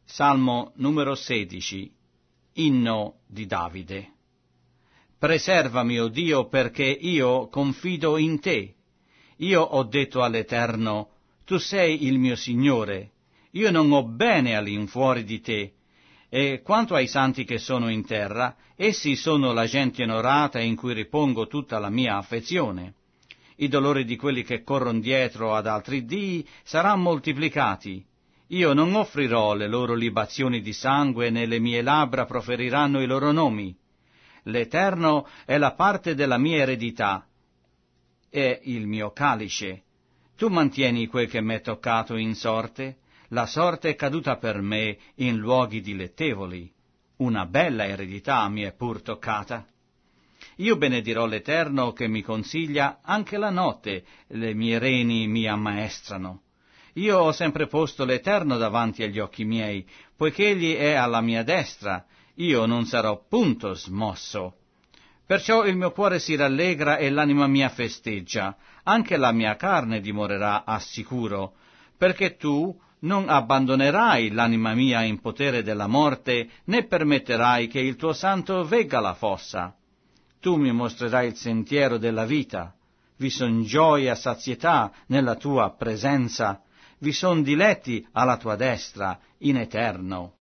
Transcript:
Salmo numero 16, inno di Davide. Preservami, o Dio, perché io confido in te. Io ho detto all'Eterno, tu sei il mio Signore, io non ho bene all'infuori di te. E quanto ai santi che sono in terra, essi sono la gente onorata in cui ripongo tutta la mia affezione. I dolori di quelli che corrono dietro ad altri dii saranno moltiplicati. Io non offrirò le loro libazioni di sangue, né le mie labbra proferiranno i loro nomi. L'Eterno è la parte della mia eredità, è il mio calice. Tu mantieni quel che m'è toccato in sorte, la sorte è caduta per me in luoghi dilettevoli. Una bella eredità mi è pur toccata. Io benedirò l'Eterno che mi consiglia anche la notte, le mie reni mi ammaestrano. Io ho sempre posto l'Eterno davanti agli occhi miei, poiché Egli è alla mia destra, io non sarò punto smosso. Perciò il mio cuore si rallegra e l'anima mia festeggia, anche la mia carne dimorerà a sicuro, perché tu non abbandonerai l'anima mia in potere della morte, né permetterai che il tuo santo vegga la fossa. Tu mi mostrerai il sentiero della vita, vi son gioia e sazietà nella tua presenza, vi son diletti alla tua destra in eterno.